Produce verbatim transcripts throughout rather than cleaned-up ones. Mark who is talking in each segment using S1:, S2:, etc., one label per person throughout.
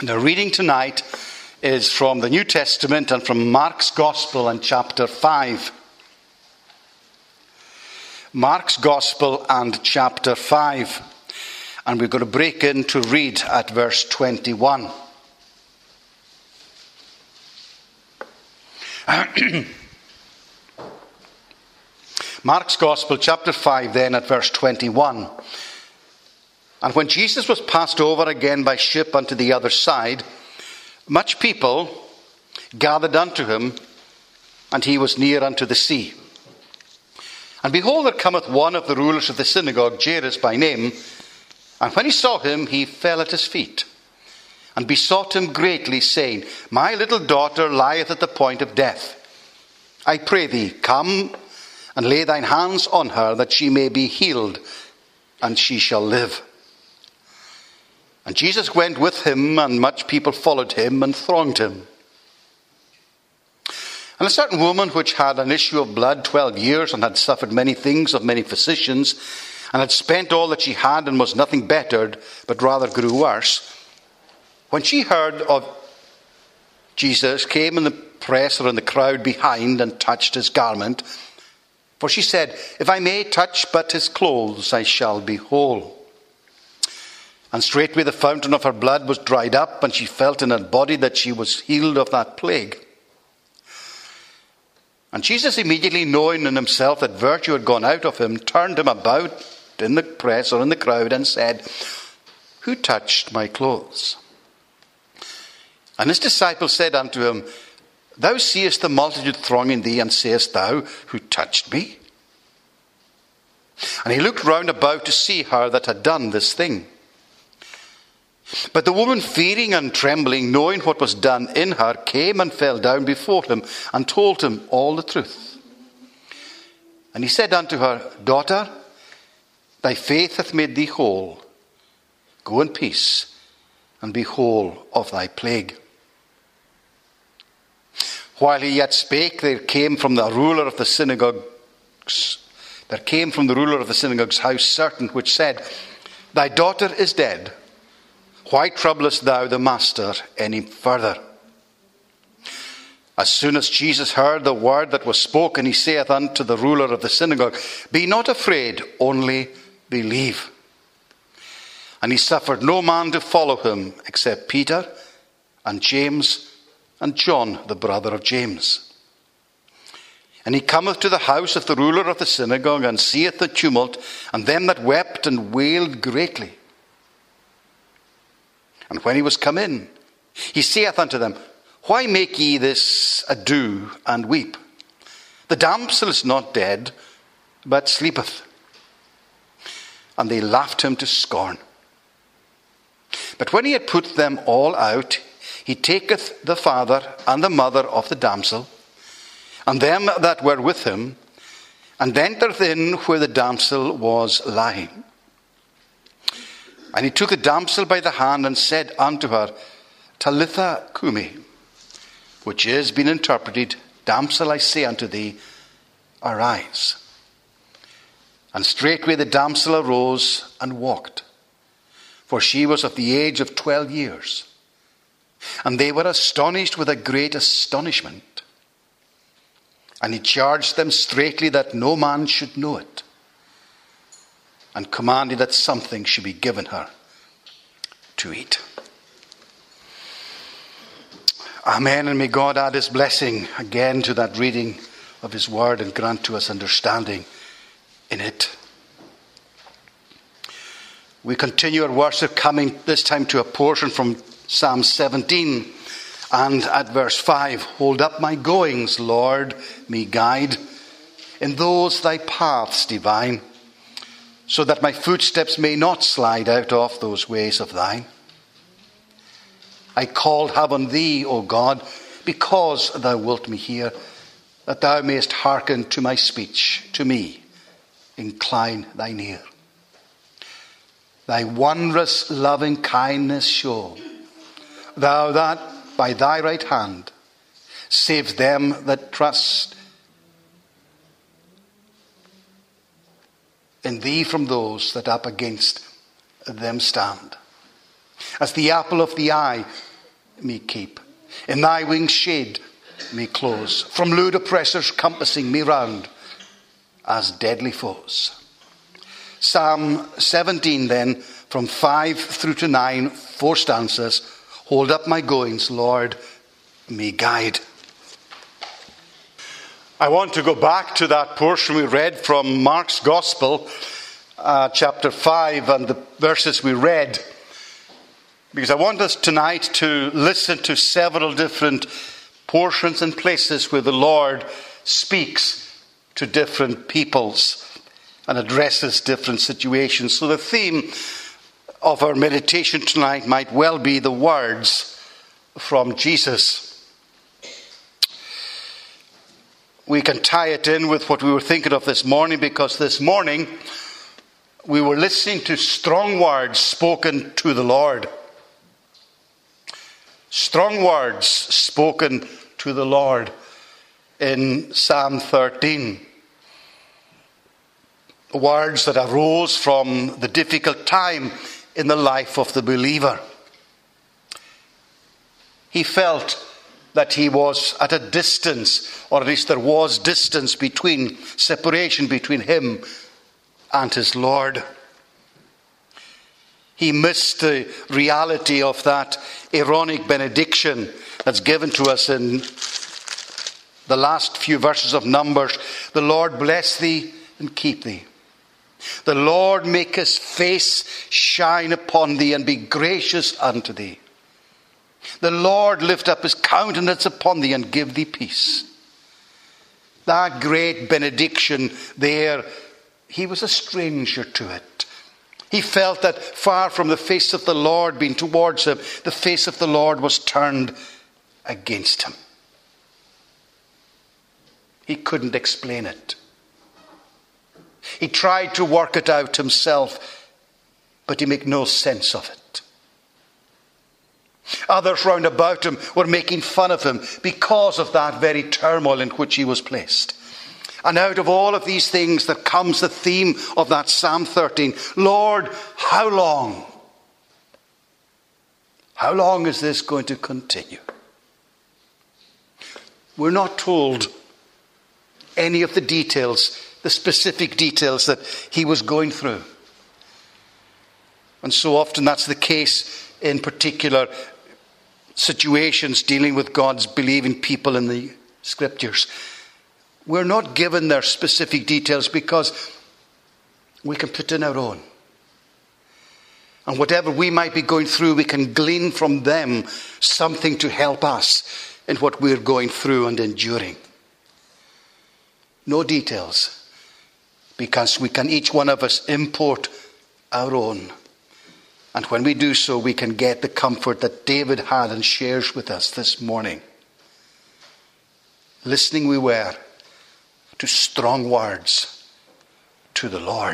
S1: The reading tonight is from the New Testament and from Mark's Gospel and chapter five. Mark's Gospel and chapter five. And we're going to break in to read at verse twenty-one. Mark's Gospel, chapter five, then at verse twenty-one. And when Jesus was passed over again by ship unto the other side, much people gathered unto him, and he was near unto the sea. And behold, there cometh one of the rulers of the synagogue, Jairus by name, and when he saw him, he fell at his feet, and besought him greatly, saying, My little daughter lieth at the point of death. I pray thee, come and lay thine hands on her, that she may be healed, and she shall live. And Jesus went with him, and much people followed him and thronged him. And a certain woman which had an issue of blood twelve years, and had suffered many things of many physicians, and had spent all that she had, and was nothing bettered, but rather grew worse, when she heard of Jesus, came in the press or in the crowd behind, and touched his garment. For she said, If I may touch but his clothes, I shall be whole. And straightway the fountain of her blood was dried up, and she felt in her body that she was healed of that plague. And Jesus, immediately knowing in himself that virtue had gone out of him, turned him about in the press or in the crowd, and said, Who touched my clothes? And his disciples said unto him, Thou seest the multitude thronging thee, and sayest thou, Who touched me? And he looked round about to see her that had done this thing. But the woman, fearing and trembling, knowing what was done in her, came and fell down before him, and told him all the truth. And he said unto her, Daughter, thy faith hath made thee whole. Go in peace, and be whole of thy plague. While he yet spake, there came from the ruler of the synagogue's, there came from the ruler of the synagogue's house certain which said, Thy daughter is dead. Why troublest thou the master any further? As soon as Jesus heard the word that was spoken, he saith unto the ruler of the synagogue, Be not afraid, only believe. And he suffered no man to follow him, except Peter and James and John, the brother of James. And he cometh to the house of the ruler of the synagogue, and seeth the tumult, and them that wept and wailed greatly. And when he was come in, he saith unto them, Why make ye this ado and weep? The damsel is not dead, but sleepeth. And they laughed him to scorn. But when he had put them all out, he taketh the father and the mother of the damsel, and them that were with him, and entereth in where the damsel was lying. And he took the damsel by the hand, and said unto her, Talitha cumi, which is been interpreted, Damsel, I say unto thee, arise. And straightway the damsel arose and walked, for she was of the age of twelve years. And they were astonished with a great astonishment. And he charged them straitly that no man should know it, and commanded that something should be given her to eat. Amen, and may God add his blessing again to that reading of his word, and grant to us understanding in it. We continue our worship, coming this time to a portion from Psalm seventeen, and at verse five, Hold up my goings, Lord, me guide in those thy paths divine, so that my footsteps may not slide out of those ways of thine. I called have on thee, O God, because thou wilt me hear, that thou mayest hearken to my speech. To me incline thine ear. Thy wondrous loving kindness show, thou that by thy right hand saves them that trust in thee from those that up against them stand. As the apple of the eye, me keep. In thy wings shade me close, from lewd oppressors compassing me round as deadly foes. Psalm seventeen then, from five through to nine, four stanzas. Hold up my goings, Lord, me guide. I want to go back to that portion we read from Mark's Gospel, uh, chapter five, and the verses we read, because I want us tonight to listen to several different portions and places where the Lord speaks to different peoples and addresses different situations. So the theme of our meditation tonight might well be the words from Jesus. We can tie it in with what we were thinking of this morning, because this morning we were listening to strong words spoken to the Lord. Strong words spoken to the Lord in Psalm thirteen. Words that arose from the difficult time in the life of the believer. He felt that he was at a distance, or at least there was distance between, separation between him and his Lord. He missed the reality of that Aaronic benediction that's given to us in the last few verses of Numbers. The Lord bless thee and keep thee. The Lord make his face shine upon thee and be gracious unto thee. The Lord lift up his countenance upon thee and give thee peace. That great benediction there, he was a stranger to it. He felt that far from the face of the Lord being towards him, the face of the Lord was turned against him. He couldn't explain it. He tried to work it out himself, but he made no sense of it. Others round about him were making fun of him because of that very turmoil in which he was placed. And out of all of these things there comes the theme of that Psalm thirteen. Lord, how long? How long is this going to continue? We're not told any of the details, the specific details that he was going through. And so often that's the case in particular situations dealing with God's believing people in the scriptures. We're not given their specific details because we can put in our own. And whatever we might be going through, we can glean from them something to help us in what we're going through and enduring. No details, because we can, each one of us, import our own. And when we do so, we can get the comfort that David had and shares with us this morning. Listening we were to strong words to the Lord.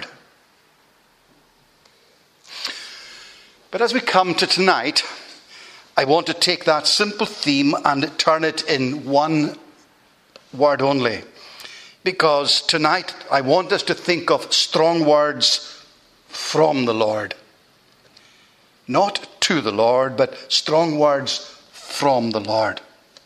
S1: But as we come to tonight, I want to take that simple theme and turn it in one word only. Because tonight I want us to think of strong words from the Lord. Not to the Lord, but strong words from the Lord.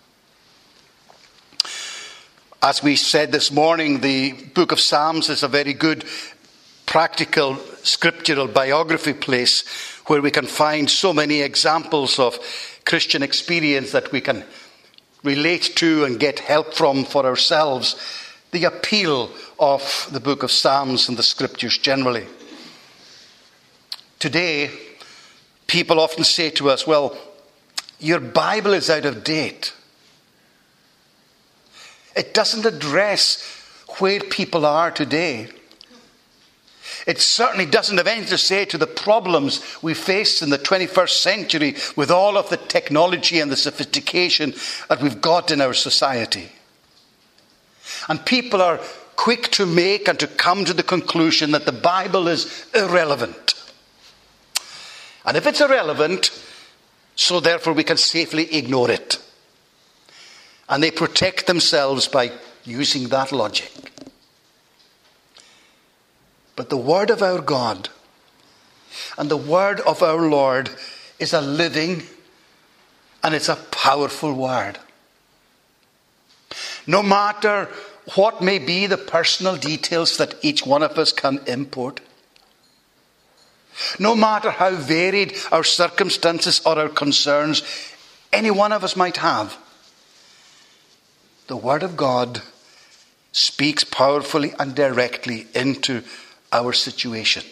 S1: As we said this morning, the book of Psalms is a very good practical scriptural biography place where we can find so many examples of Christian experience that we can relate to and get help from for ourselves. The appeal of the book of Psalms and the scriptures generally. Today, people often say to us, well, your Bible is out of date. It doesn't address where people are today. It certainly doesn't have anything to say to the problems we face in the twenty-first century with all of the technology and the sophistication that we've got in our society. And people are quick to make and to come to the conclusion that the Bible is irrelevant. And if it's irrelevant, so therefore we can safely ignore it. And they protect themselves by using that logic. But the word of our God and the word of our Lord is a living And it's a powerful word. No matter what may be the personal details that each one of us can import, no matter how varied our circumstances or our concerns any one of us might have, the Word of God speaks powerfully and directly into our situation.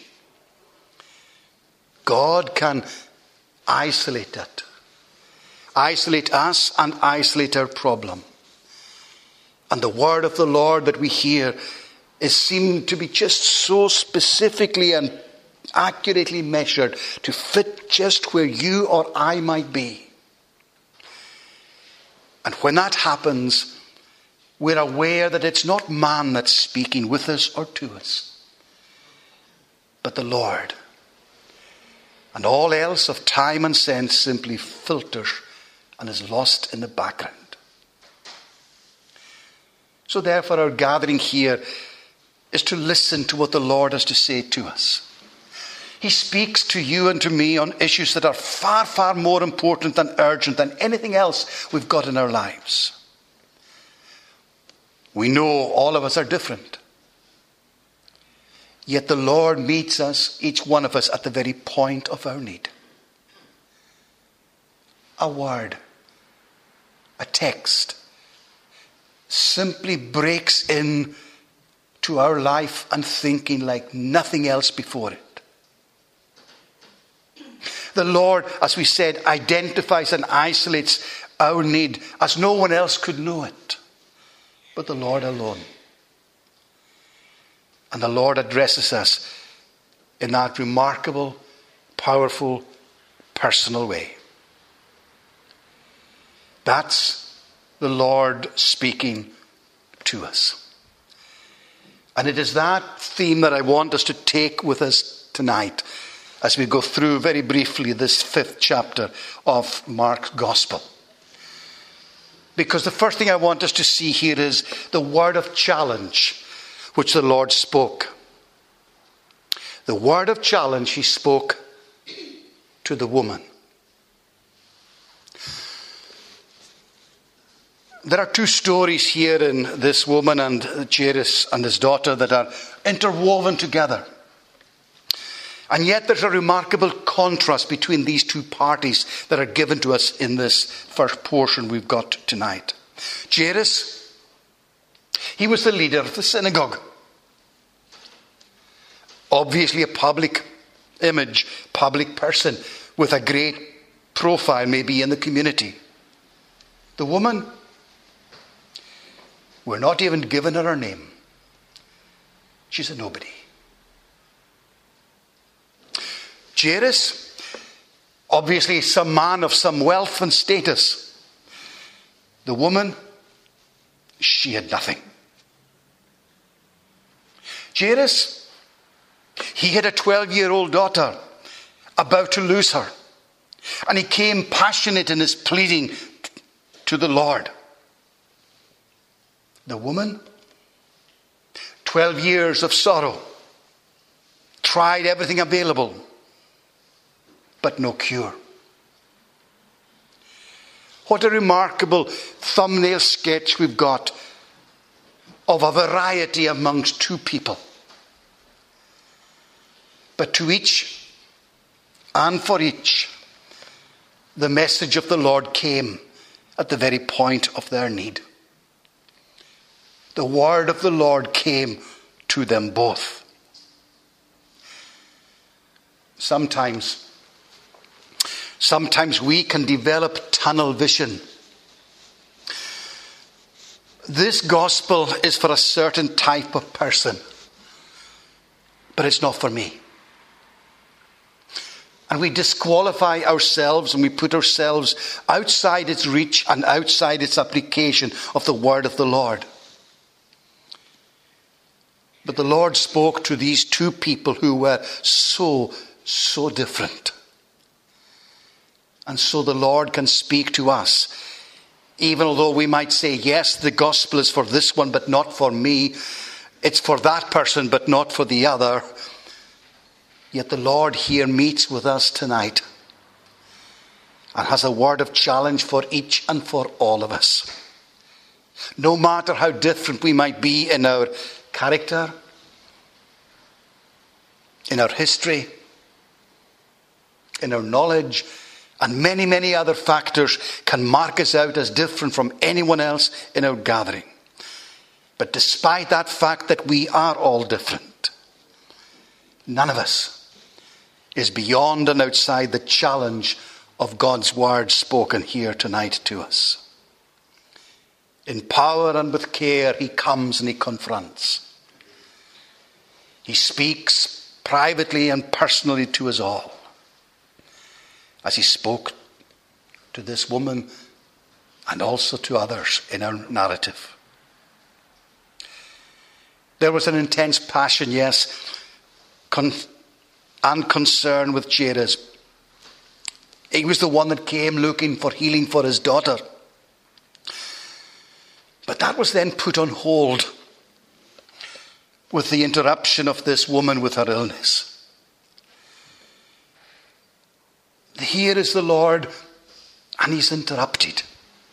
S1: God can isolate it, isolate us and isolate our problem. And the word of the Lord that we hear is seen to be just so specifically and accurately measured to fit just where you or I might be. And when that happens, we're aware that it's not man that's speaking with us or to us, but the Lord. And all else of time and sense simply filters and is lost in the background. So therefore our gathering here is to listen to what the Lord has to say to us. He speaks to you and to me on issues that are far, far more important and urgent than anything else we've got in our lives. We know all of us are different. Yet the Lord meets us, each one of us, at the very point of our need. A word, a text, simply breaks in to our life and thinking like nothing else before it. The Lord, as we said, identifies and isolates our need as no one else could know it, but the Lord alone. And the Lord addresses us in that remarkable, powerful, personal way. That's the Lord speaking to us. And it is that theme that I want us to take with us tonight as we go through very briefly this fifth chapter of Mark's Gospel. Because the first thing I want us to see here is the word of challenge which the Lord spoke. The word of challenge he spoke to the woman. There are two stories here in this woman and Jairus and his daughter that are interwoven together. And yet there's a remarkable contrast between these two parties that are given to us in this first portion we've got tonight. Jairus, he was the leader of the synagogue. Obviously a public image, public person with a great profile maybe in the community. The woman, we're not even given her her name. She's a nobody. Jairus, obviously some man of some wealth and status. The woman, she had nothing. Jairus, he had a twelve-year-old daughter about to lose her. And he came passionate in his pleading to the Lord. The woman, twelve years of sorrow, tried everything available, but no cure. What a remarkable thumbnail sketch we've got of a variety amongst two people. But to each and for each, the message of the Lord came at the very point of their need. The word of the Lord came to them both. Sometimes, sometimes we can develop tunnel vision. This gospel is for a certain type of person, but it's not for me. And we disqualify ourselves and we put ourselves outside its reach and outside its application of the word of the Lord. But the Lord spoke to these two people who were so, so different. And so the Lord can speak to us, even although we might say, yes, the gospel is for this one, but not for me. It's for that person, but not for the other. Yet the Lord here meets with us tonight and has a word of challenge for each and for all of us. No matter how different we might be in our character, in our history, in our knowledge, and many, many other factors can mark us out as different from anyone else in our gathering. But despite that fact that we are all different, none of us is beyond and outside the challenge of God's word spoken here tonight to us. In power and with care, he comes and he confronts. He speaks privately and personally to us all, as he spoke to this woman and also to others in our narrative. There was an intense passion, yes, con- and concern with Jairus. He was the one that came looking for healing for his daughter. But that was then put on hold with the interruption of this woman with her illness. Here is the Lord, and he's interrupted.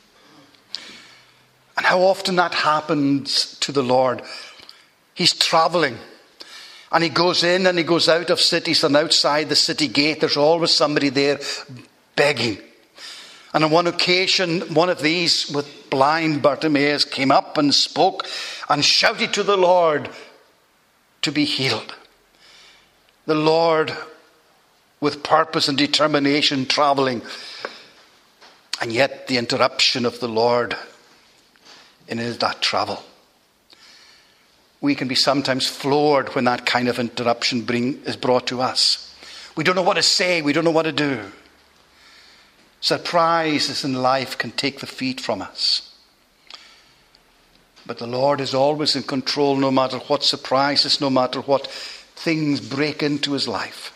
S1: And how often that happens to the Lord. He's travelling, and he goes in and he goes out of cities, and outside the city gate there's always somebody there begging. And on one occasion, one of these with blind Bartimaeus came up and spoke and shouted to the Lord to be healed. The Lord, with purpose and determination, travelling, and yet the interruption of the Lord in that travel. We can be sometimes floored when that kind of interruption bring, is brought to us. We don't know what to say. We don't know what to do. Surprises in life can take the feet from us. But the Lord is always in control, no matter what surprises, no matter what things break into his life.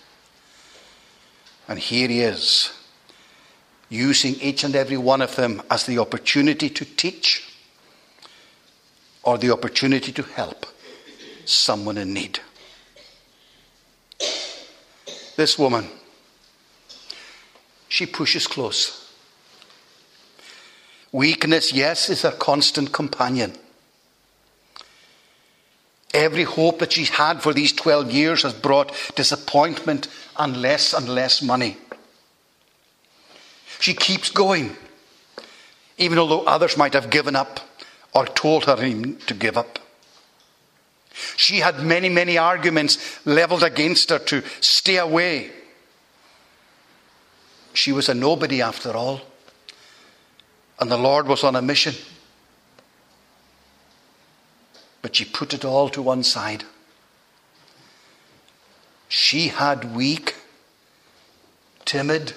S1: And here he is, using each and every one of them as the opportunity to teach or the opportunity to help someone in need. This woman, she pushes close. Weakness, yes, is her constant companion. Every hope that she's had for these twelve years has brought disappointment and less and less money. She keeps going, even although others might have given up or told her to give up. She had many, many arguments leveled against her to stay away. She was a nobody after all, and the Lord was on a mission. But she put it all to one side. She had weak, timid,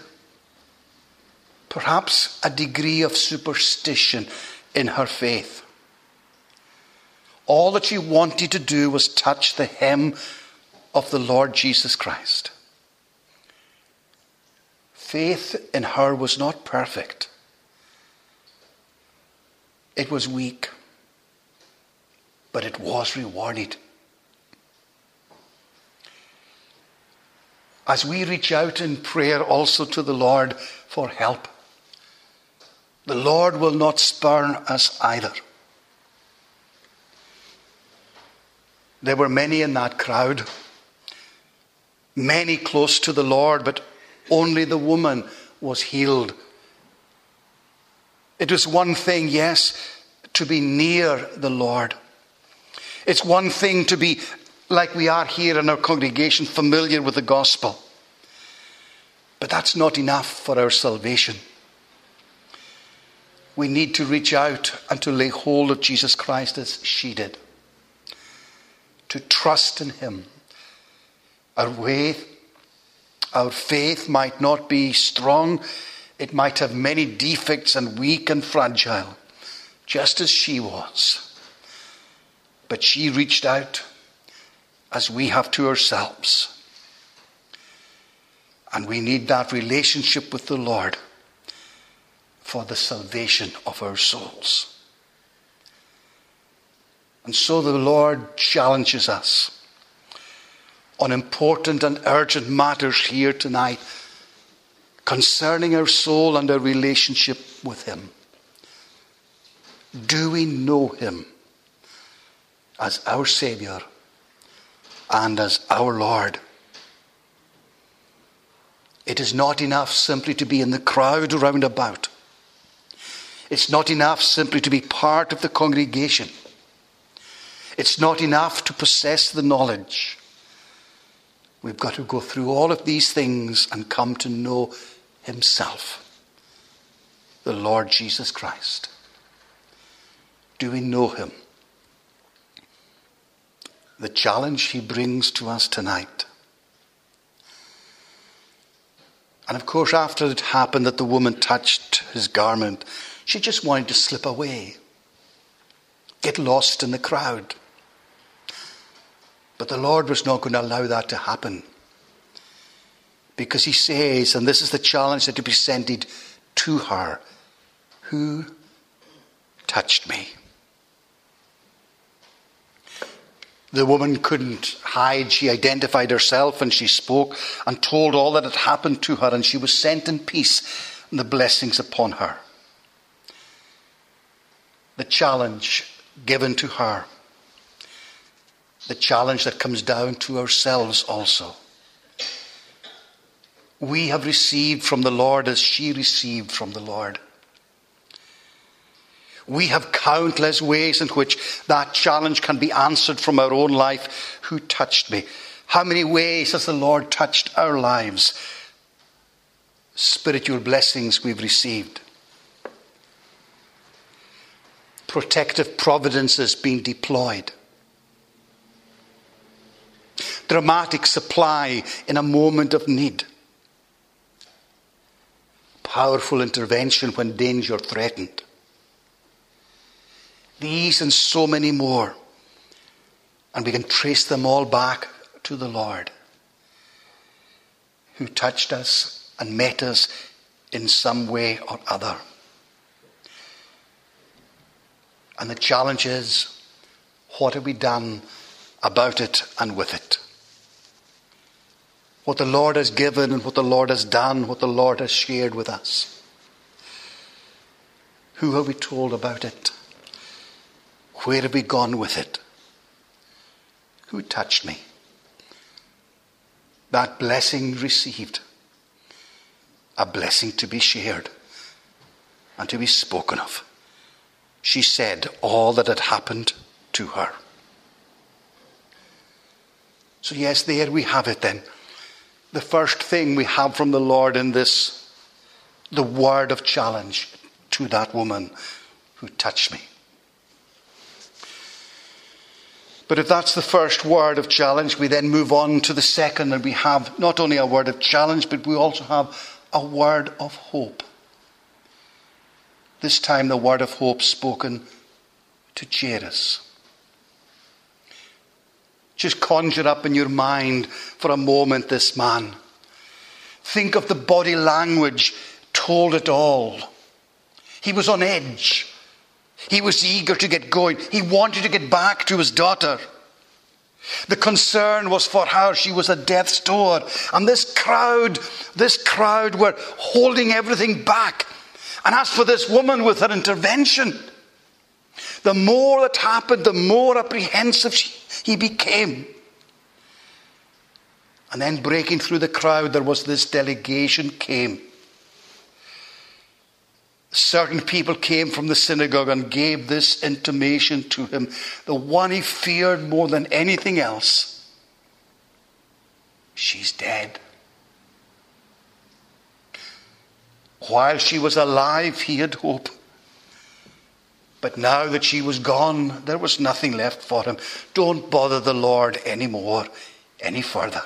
S1: perhaps a degree of superstition in her faith. All that she wanted to do was touch the hem of the Lord Jesus Christ. Faith in her was not perfect. It was weak, but it was rewarded. As we reach out in prayer also to the Lord for help, the Lord will not spurn us either. There were many in that crowd, many close to the Lord, but only the woman was healed. It was one thing, yes, to be near the Lord. It's one thing to be, like we are here in our congregation, familiar with the gospel. But that's not enough for our salvation. We need to reach out and to lay hold of Jesus Christ as she did. To trust in him. Our faith, our faith might not be strong. It might have many defects and weak and fragile, just as she was. But she reached out as we have to ourselves. And we need that relationship with the Lord for the salvation of our souls. And so the Lord challenges us on important and urgent matters here tonight concerning our soul and our relationship with him. Do we know him as our Saviour and as our Lord? It is not enough simply to be in the crowd round about. It's not enough simply to be part of the congregation. It's not enough to possess the knowledge. We've got to go through all of these things and come to know himself, the Lord Jesus Christ. Do we know him? The challenge he brings to us tonight. And of course, after it happened that the woman touched his garment, she just wanted to slip away, get lost in the crowd. But the Lord was not going to allow that to happen. Because he says, and this is the challenge that he presented to her, who touched me? The woman couldn't hide. She identified herself and she spoke and told all that had happened to her, and she was sent in peace and the blessings upon her. The challenge given to her, the challenge that comes down to ourselves also. We have received from the Lord as she received from the Lord. We have countless ways in which that challenge can be answered from our own life. Who touched me? How many ways has the Lord touched our lives? Spiritual blessings we've received. Protective providences being deployed. Dramatic supply in a moment of need. Powerful intervention when danger threatened. These and so many more. And we can trace them all back to the Lord, who touched us and met us in some way or other. And the challenge is, what have we done about it and with it? What the Lord has given and what the Lord has done, what the Lord has shared with us. Who have we told about it? Where have we gone with it? Who touched me? That blessing received. A blessing to be shared and to be spoken of. She said all that had happened to her. So yes, there we have it then. The first thing we have from the Lord in this, the word of challenge to that woman who touched me. But if that's the first word of challenge, we then move on to the second, and we have not only a word of challenge, but we also have a word of hope. This time the word of hope spoken to Jairus. Just conjure up in your mind for a moment this man. Think of the body language told it all. He was on edge. He was eager to get going. He wanted to get back to his daughter. The concern was for her. She was at death's door. And this crowd, this crowd were holding everything back. And as for this woman with her intervention, the more that happened, the more apprehensive he became. And then breaking through the crowd, there was this delegation came. Certain people came from the synagogue and gave this intimation to him, the one he feared more than anything else. She's dead. While she was alive, he had hope. But now that she was gone, there was nothing left for him. Don't bother the Lord anymore, any further.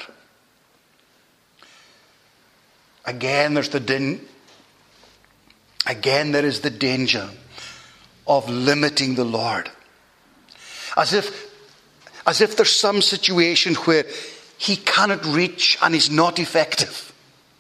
S1: Again, there's the din. Again, there is the danger of limiting the Lord. As if, as if there's some situation where he cannot reach and is not effective.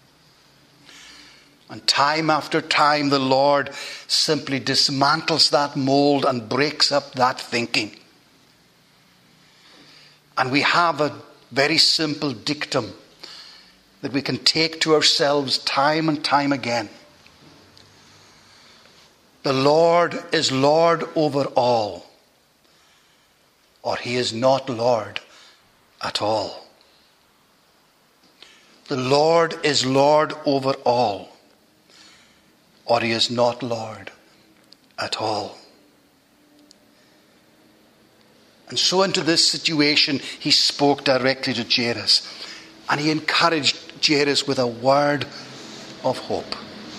S1: And time after time, the Lord simply dismantles that mold and breaks up that thinking. And we have a very simple dictum that we can take to ourselves time and time again. The Lord is Lord over all, or he is not Lord at all. The Lord is Lord over all, or he is not Lord at all. And so into this situation, he spoke directly to Jairus, and he encouraged Jairus with a word of hope.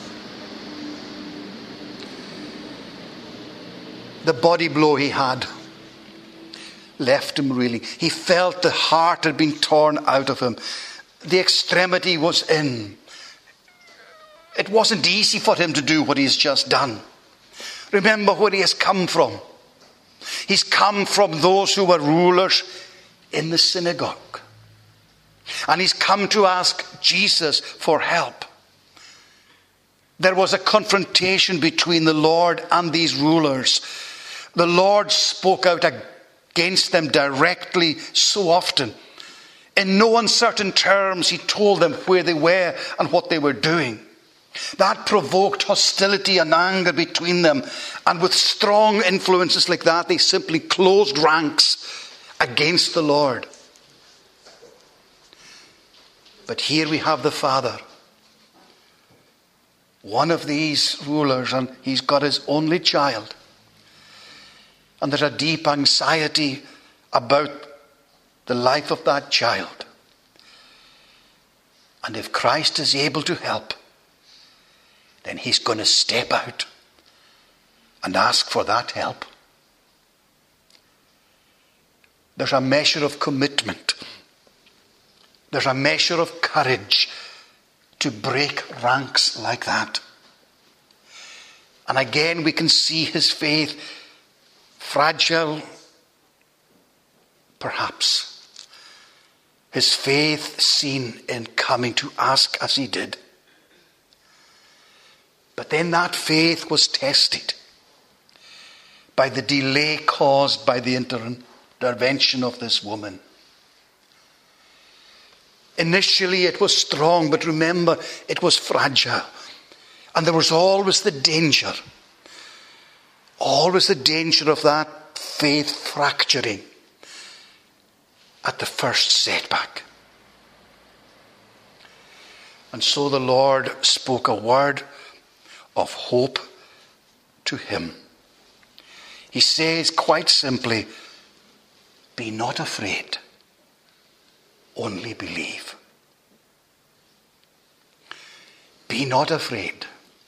S1: The body blow he had left him reeling. He felt the heart had been torn out of him. The extremity was in. It wasn't easy for him to do what he's just done. Remember where he has come from. He's come from those who were rulers in the synagogue. And he's come to ask Jesus for help. There was a confrontation between the Lord and these rulers. The Lord spoke out against them directly so often. In no uncertain terms, he told them where they were and what they were doing. That provoked hostility and anger between them. And with strong influences like that, they simply closed ranks against the Lord. But here we have the Father, one of these rulers, and he's got his only child. And there's a deep anxiety about the life of that child. And if Christ is able to help, then he's going to step out and ask for that help. There's a measure of commitment. There's a measure of courage to break ranks like that. And again, we can see his faith, fragile, perhaps. His faith seen in coming to ask as he did. But then that faith was tested by the delay caused by the intervention of this woman. Initially it was strong, but remember, it was fragile. And there was always the danger, always the danger of that faith fracturing at the first setback. And so the Lord spoke a word of hope to him. He says quite simply, be not afraid, only believe. Be not afraid,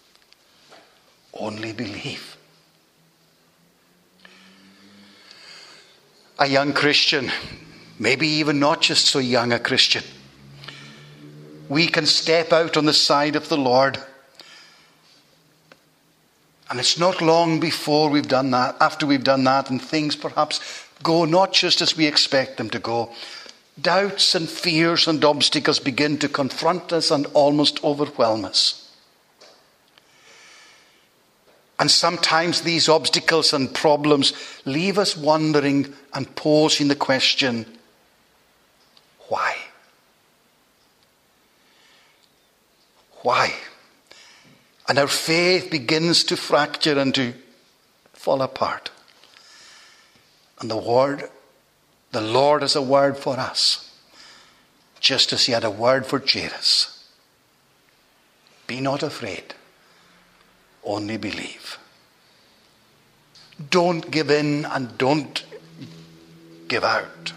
S1: only believe. A young Christian, maybe even not just so young a Christian, we can step out on the side of the Lord. And it's not long before we've done that, after we've done that, and things perhaps go not just as we expect them to go. Doubts and fears and obstacles begin to confront us and almost overwhelm us. And sometimes these obstacles and problems leave us wondering and posing the question, why? Why? And our faith begins to fracture and to fall apart. And the word, the Lord has a word for us, just as he had a word for Jairus. Be not afraid, only believe. Don't give in and don't give out.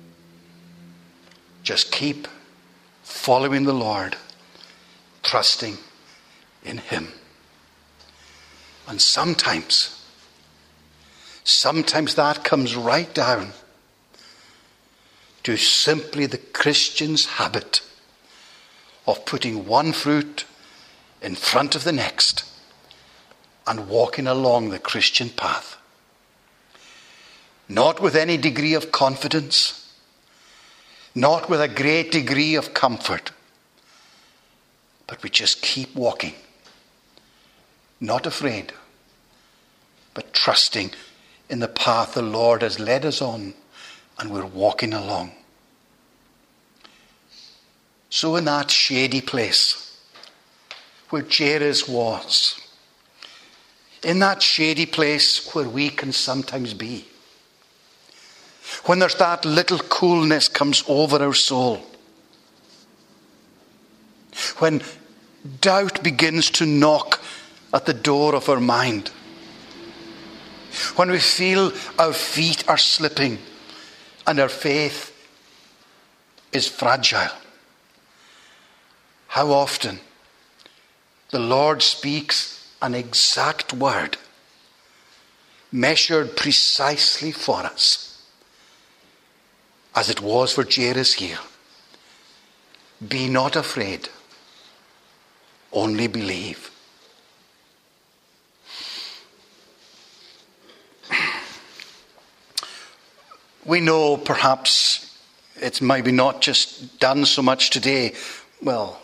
S1: Just keep following the Lord, trusting in him. And sometimes, sometimes that comes right down to simply the Christian's habit of putting one fruit in front of the next and walking along the Christian path. Not with any degree of confidence, not with a great degree of comfort, but we just keep walking. Not afraid, but trusting in the path the Lord has led us on, and we're walking along. So in that shady place where Jairus was, in that shady place where we can sometimes be, when there's that little coolness comes over our soul, when doubt begins to knock at the door of our mind, when we feel our feet are slipping and our faith is fragile, how often the Lord speaks an exact word, measured precisely for us, as it was for Jairus here. Be not afraid, only believe. We know perhaps it's maybe not just done so much today. Well,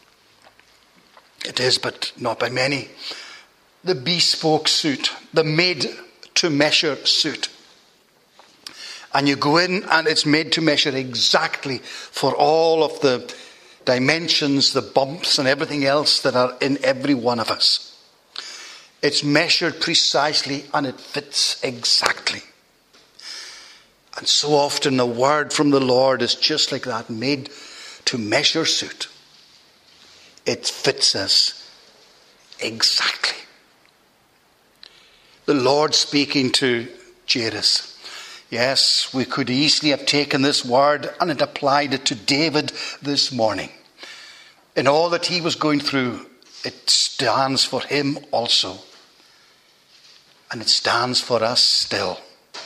S1: it is, but not by many. The bespoke suit, the made-to-measure suit. And you go in and it's made to measure exactly for all of the dimensions, the bumps and everything else that are in every one of us. It's measured precisely and it fits exactly. And so often the word from the Lord is just like that, made to measure suit. It fits us exactly. The Lord speaking to Jairus. Yes, we could easily have taken this word and it applied it to David this morning. In all that he was going through, it stands for him also. And it stands for us still.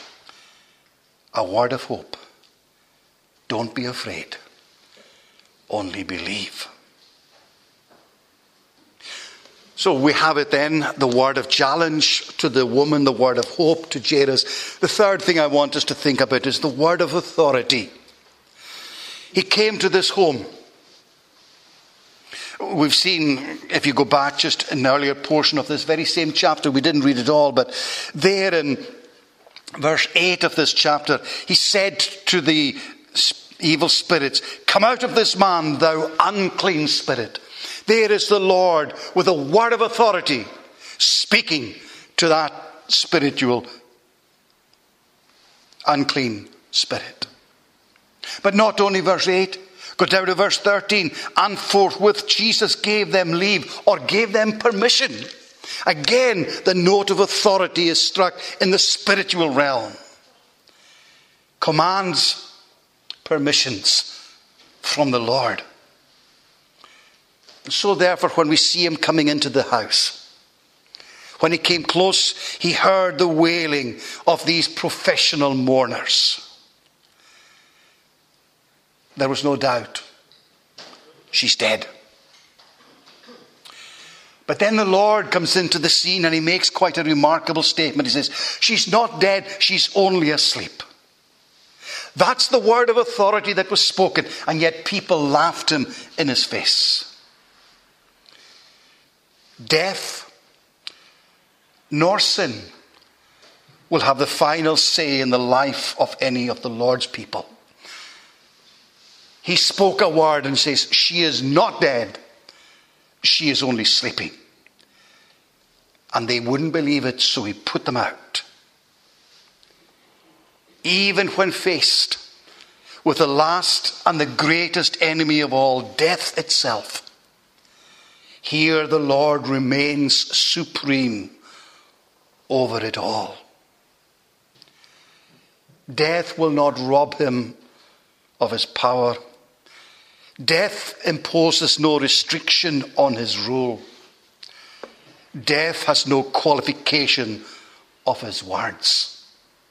S1: A word of hope. Don't be afraid. Only believe. So we have it then, the word of challenge to the woman, the word of hope to Jairus. The third thing I want us to think about is the word of authority. He came to this home. We've seen, if you go back just an earlier portion of this very same chapter, we didn't read it all, but there in verse eight of this chapter, he said to the evil spirits, "Come out of this man, thou unclean spirit." There is the Lord with a word of authority speaking to that spiritual unclean spirit. But not only verse eight, go down to verse thirteen. And forthwith Jesus gave them leave, or gave them permission. Again, the note of authority is struck in the spiritual realm. Commands, permissions from the Lord. So therefore, when we see him coming into the house, when he came close, he heard the wailing of these professional mourners. There was no doubt. She's dead. But then the Lord comes into the scene and he makes quite a remarkable statement. He says, she's not dead, she's only asleep. That's the word of authority that was spoken, and yet people laughed him in his face. Death nor sin will have the final say in the life of any of the Lord's people. He spoke a word and says, she is not dead, she is only sleeping. And they wouldn't believe it, so he put them out. Even when faced with the last and the greatest enemy of all, death itself, here the Lord remains supreme over it all. Death will not rob him of his power. Death imposes no restriction on his rule. Death has no qualification of his words.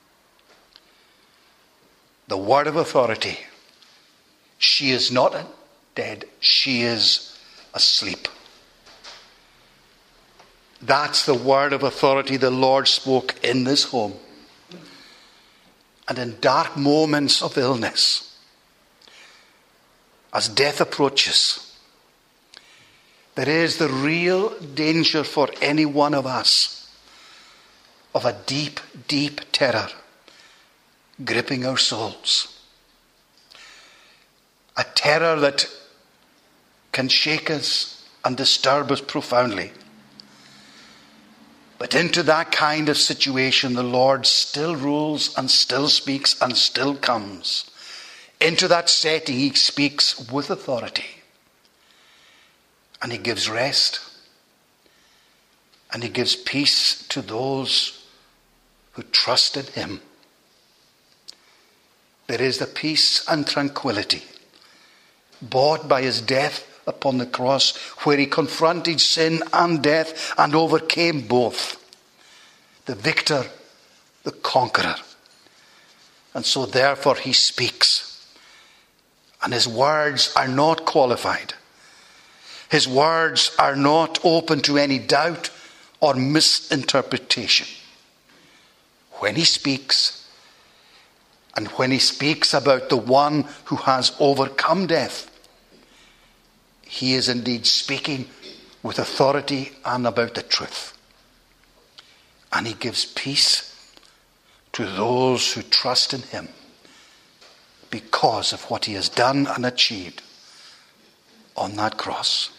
S1: The word of authority. She is not dead, she is asleep. That's the word of authority the Lord spoke in this home. And in dark moments of illness, as death approaches, there is the real danger for any one of us of a deep, deep terror gripping our souls. A terror that can shake us and disturb us profoundly. But into that kind of situation, the Lord still rules and still speaks and still comes. Into that setting, he speaks with authority. And he gives rest. And he gives peace to those who trust in him. There is the peace and tranquility bought by his death upon the cross, where he confronted sin and death and overcame both. The victor, the conqueror. And so therefore he speaks. And his words are not qualified. His words are not open to any doubt or misinterpretation. When he speaks, and when he speaks about the one who has overcome death, he is indeed speaking with authority and about the truth. And he gives peace to those who trust in him because of what he has done and achieved on that cross.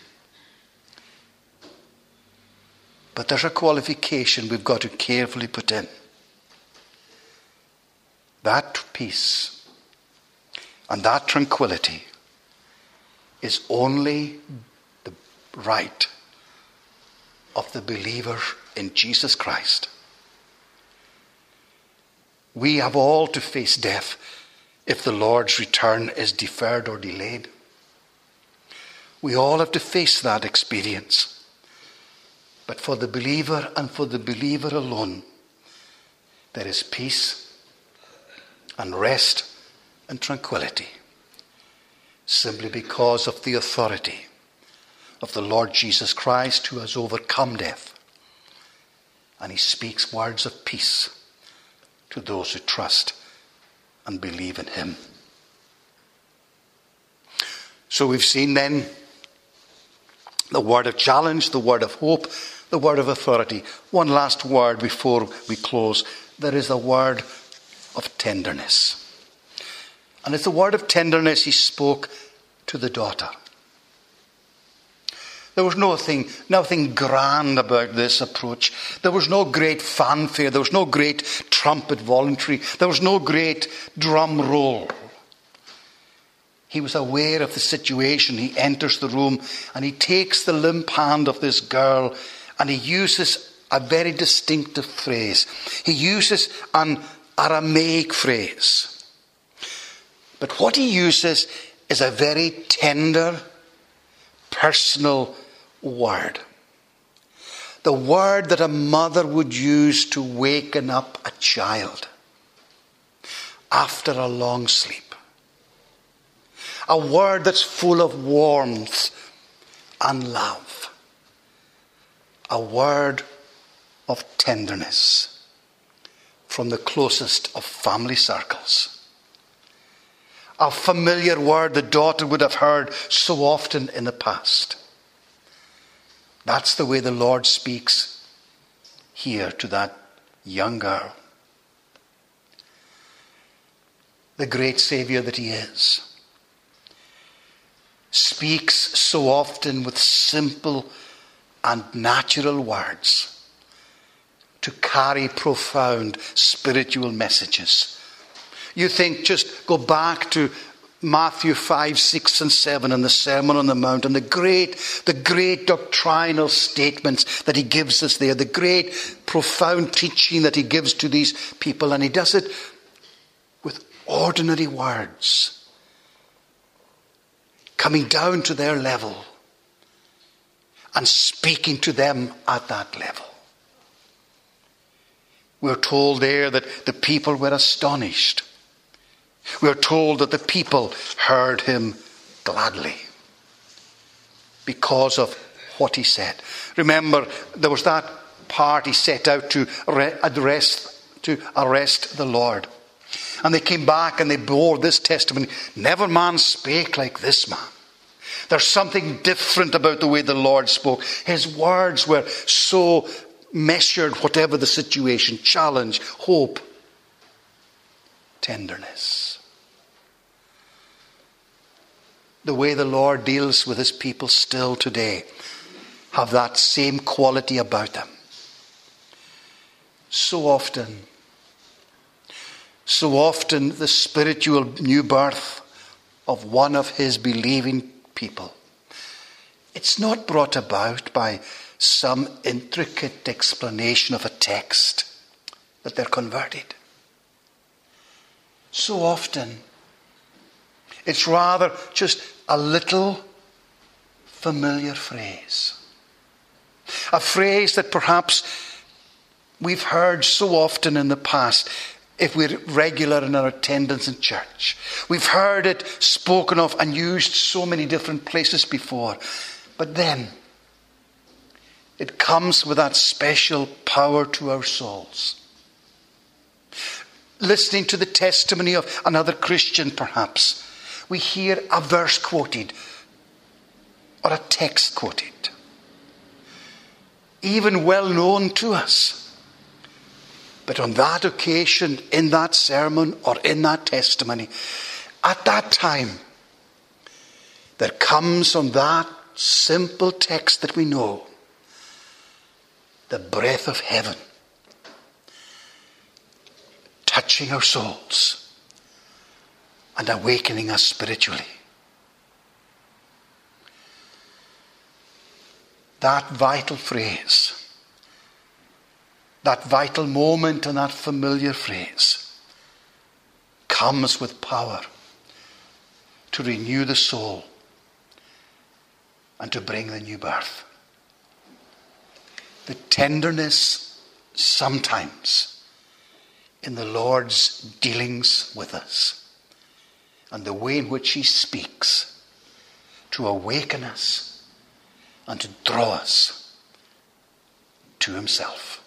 S1: But there's a qualification we've got to carefully put in. That peace and that tranquility is only the right of the believer in Jesus Christ. We have all to face death if the Lord's return is deferred or delayed. We all have to face that experience. But for the believer and for the believer alone, there is peace and rest and tranquility, simply because of the authority of the Lord Jesus Christ, who has overcome death. And he speaks words of peace to those who trust and believe in him. So we've seen then the word of challenge, the word of hope, the word of authority. One last word before we close. There is a word of tenderness. And it's the word of tenderness he spoke to the daughter. There was nothing, nothing grand about this approach. There was no great fanfare. There was no great trumpet voluntary. There was no great drum roll. He was aware of the situation. He enters the room and he takes the limp hand of this girl and he uses a very distinctive phrase. He uses an Aramaic phrase. But what he uses is a very tender, personal word. The word that a mother would use to waken up a child after a long sleep. A word that's full of warmth and love. A word of tenderness from the closest of family circles. A familiar word the daughter would have heard so often in the past. That's the way the Lord speaks here to that young girl. The great Saviour that he is speaks so often with simple and natural words to carry profound spiritual messages. You think, just go back to Matthew five, six and seven and the Sermon on the Mount and the great, the great doctrinal statements that he gives us there, the great profound teaching that he gives to these people, and he does it with ordinary words, coming down to their level and speaking to them at that level. We're told there that the people were astonished. We're told that the people heard him gladly because of what he said. Remember, there was that party set out to address, to arrest the Lord. And they came back and they bore this testimony. Never man spake like this man. There's something different about the way the Lord spoke. His words were so measured, whatever the situation, challenge, hope, tenderness. the way the Lord deals with his people still today have that same quality about them. So often, so often the spiritual new birth of one of his believing people, it's not brought about by some intricate explanation of a text that they're converted. So often, it's rather just a little familiar phrase. A phrase that perhaps we've heard so often in the past if we're regular in our attendance in church. We've heard it spoken of and used so many different places before. But then, it comes with that special power to our souls. Listening to the testimony of another Christian, perhaps, we hear a verse quoted or a text quoted, even well known to us. But on that occasion, in that sermon or in that testimony, at that time, there comes on that simple text that we know the breath of heaven touching our souls and awakening us spiritually. That vital phrase, that vital moment and that familiar phrase comes with power to renew the soul and to bring the new birth. The tenderness sometimes in the Lord's dealings with us and the way in which he speaks to awaken us and to draw us to himself.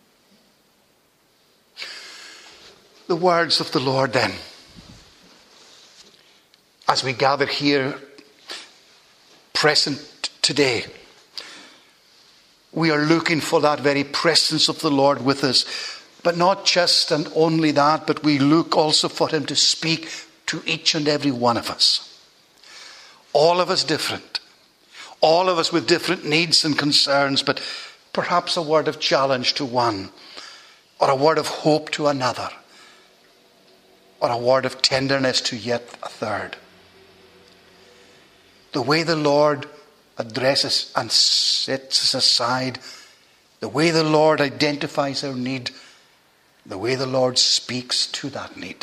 S1: The words of the Lord then, as we gather here present today, we are looking for that very presence of the Lord with us. But not just and only that, but we look also for him to speak to each and every one of us. All of us different. All of us with different needs and concerns, but perhaps a word of challenge to one, or a word of hope to another, or a word of tenderness to yet a third. The way the Lord addresses and sets us aside, the way the Lord identifies our need, the way the Lord speaks to that need.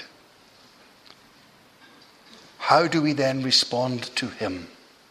S1: How do we then respond to him?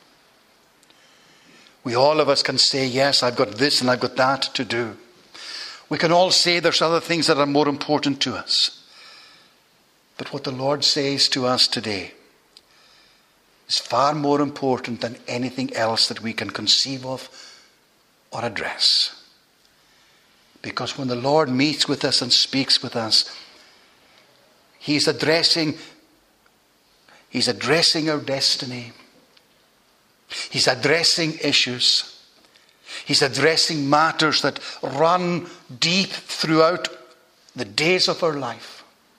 S1: We all of us can say, yes, I've got this and I've got that to do. We can all say there's other things that are more important to us. But what the Lord says to us today is far more important than anything else that we can conceive of or address. Because when the Lord meets with us and speaks with us, he's addressing, he's addressing our destiny. He's addressing issues. He's addressing matters that run deep throughout the days of our life.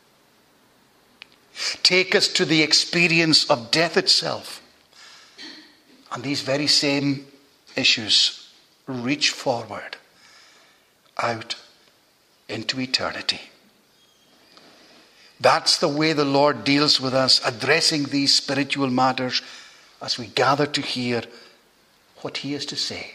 S1: Take us to the experience of death itself. And these very same issues reach forward out into eternity. That's the way the Lord deals with us, addressing these spiritual matters as we gather to hear what he has to say.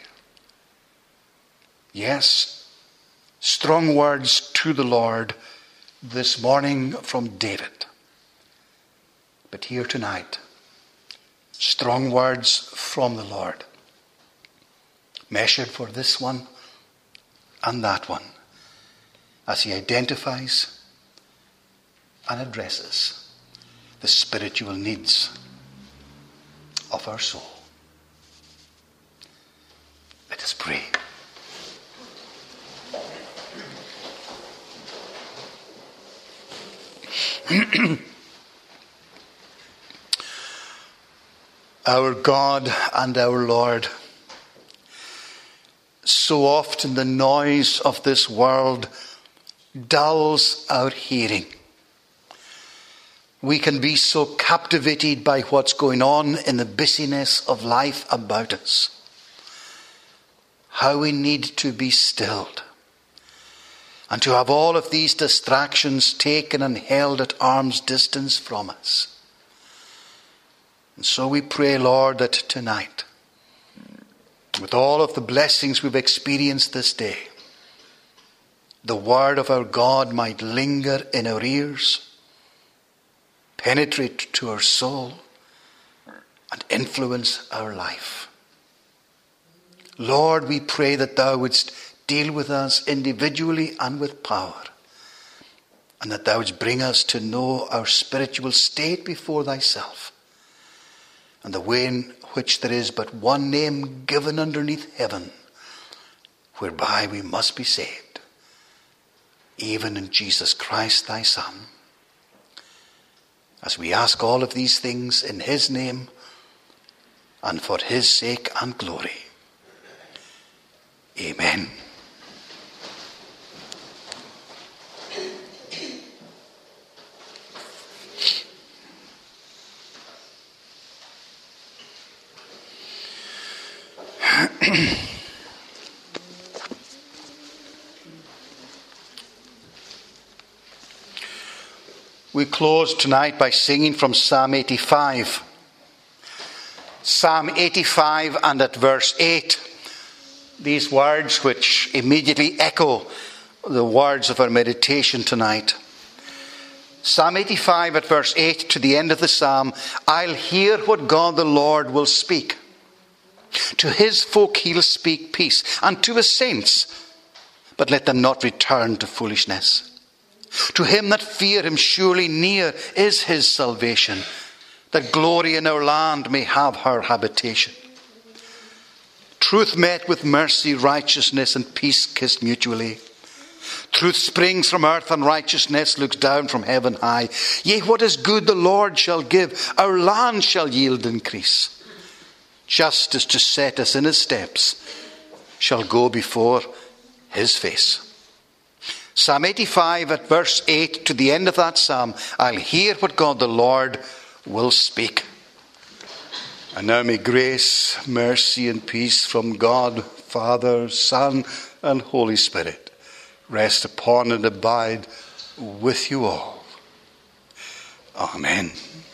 S1: Yes, strong words to the Lord this morning from David. But here tonight, strong words from the Lord, measured for this one and that one, as he identifies and addresses the spiritual needs of our soul. Let us pray. Our God and our Lord, so often the noise of this world dulls our hearing. we can be so captivated by what's going on in the busyness of life about us. How we need to be stilled and to have all of these distractions taken and held at arm's distance from us. And so we pray, Lord, that tonight, with all of the blessings we've experienced this day, the word of our God might linger in our ears, penetrate to our soul, and influence our life. Lord, we pray that thou wouldst deal with us individually and with power, and that thou wouldst bring us to know our spiritual state before thyself, and the way in which there is but one name given underneath heaven, whereby we must be saved, even in Jesus Christ thy Son. As we ask all of these things in his name and for his sake and glory. Amen. We close tonight by singing from Psalm eighty-five. Psalm eighty-five and at verse eight. These words which immediately echo the words of our meditation tonight. Psalm eighty-five at verse eight to the end of the psalm. I'll hear what God the Lord will speak. To his folk he'll speak peace, and to his saints, but let them not return to foolishness. To him that fear him, surely near is his salvation, that glory in our land may have her habitation. Truth met with mercy, righteousness and peace kissed mutually. Truth springs from earth and righteousness looks down from heaven high. Yea, what is good the Lord shall give, our land shall yield increase. Justice to set us in his steps shall go before his face. Psalm eighty-five at verse eight to the end of that psalm. I'll hear what God the Lord will speak. And now may grace, mercy and peace from God, Father, Son and Holy Spirit rest upon and abide with you all. Amen.